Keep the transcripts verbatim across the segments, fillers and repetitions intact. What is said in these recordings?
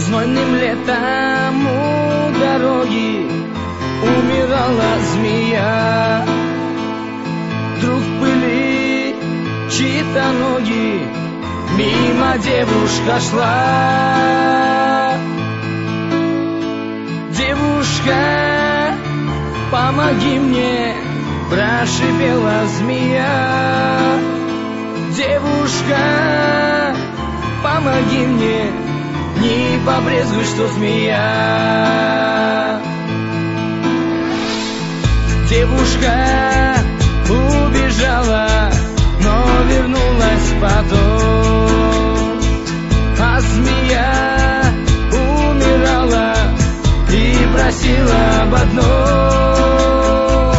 Знойным летом у дороги умирала змея. Вдруг в пыли чьи-то ноги, мимо девушка шла. Девушка, помоги мне, прошипела змея. Девушка, помоги мне, не побрезгуй, что змея. Девушка убежала, но вернулась потом, а змея умирала и просила об одном.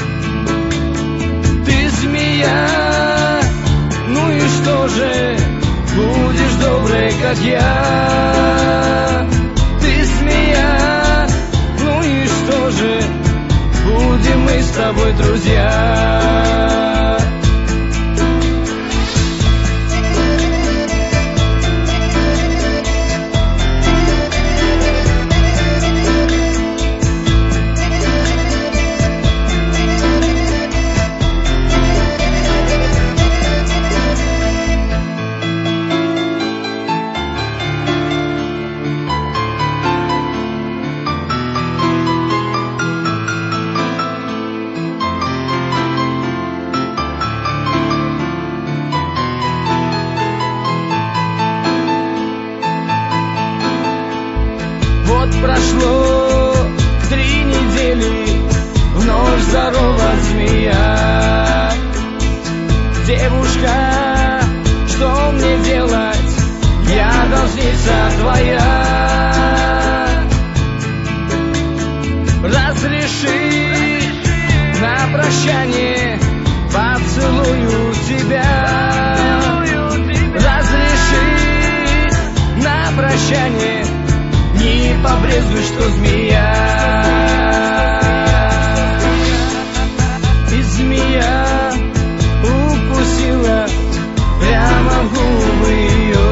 Ты змея, ну и что же, будешь доброй, как я. Ты змея, ну и что же, будем мы с тобой друзья. Вот прошло три недели, вновь здорова змея. Девушка, что мне делать? Я должница твоя. Разреши на прощание поцелую тебя. Разреши на прощание, не побрезгуй, что змея. И змея укусила прямо в губы ее.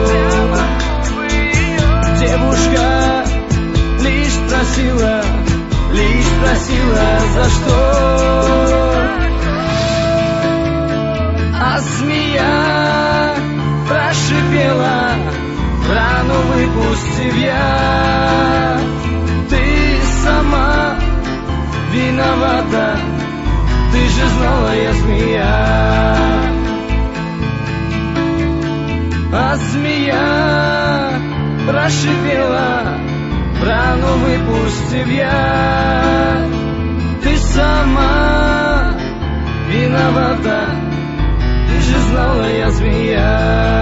Девушка лишь спросила, лишь спросила, за что. А змея прошипела, рану выпустив я. Ты сама виновата, ты же злая змея. А змея прошипела, рану выпустив я. Ты сама виновата, ты же злая змея.